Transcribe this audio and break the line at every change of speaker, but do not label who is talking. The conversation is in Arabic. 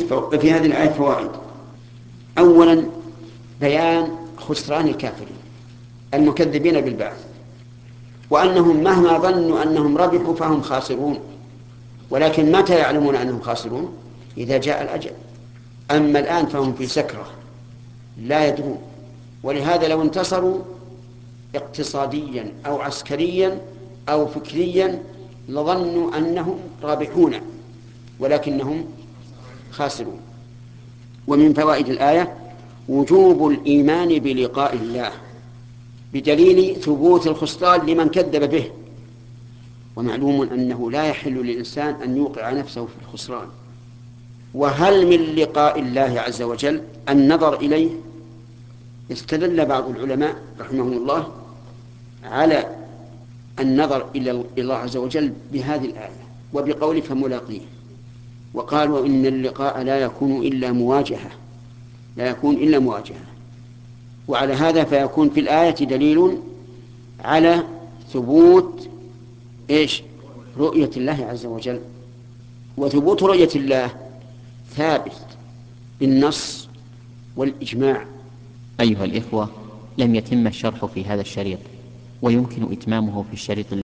في هذه الآية فوائد. أولا بيان خسران الكافرين المكذبين بالبعث، وأنهم مهما ظنوا أنهم ربحوا فهم خاسرون، ولكن متى يعلمون أنهم خاسرون؟ إذا جاء الأجل. أما الآن فهم في سكرة لا يدرون. ولهذا لو انتصروا اقتصاديا أو عسكريا أو فكريا لظنوا أنهم رابحون ولكنهم خاسرون. ومن فوائد الآية وجوب الإيمان بلقاء الله بدليل ثبوت الخسران لمن كذب به. ومعلوم أنه لا يحل للإنسان أن يوقع نفسه في الخسران. وهل من لقاء الله عز وجل النظر إليه؟ استدل بعض العلماء رحمهم الله على النظر إلى الله عز وجل بهذه الآية وبقوله فملاقيه، وقالوا إن اللقاء لا يكون إلا مواجهة. وعلى هذا فيكون في الآية دليل على ثبوت رؤية الله عز وجل. وثبوت رؤية الله ثابت بالنص والإجماع.
أيها الإخوة، لم يتم الشرح في هذا الشريط، ويمكن إتمامه في الشريط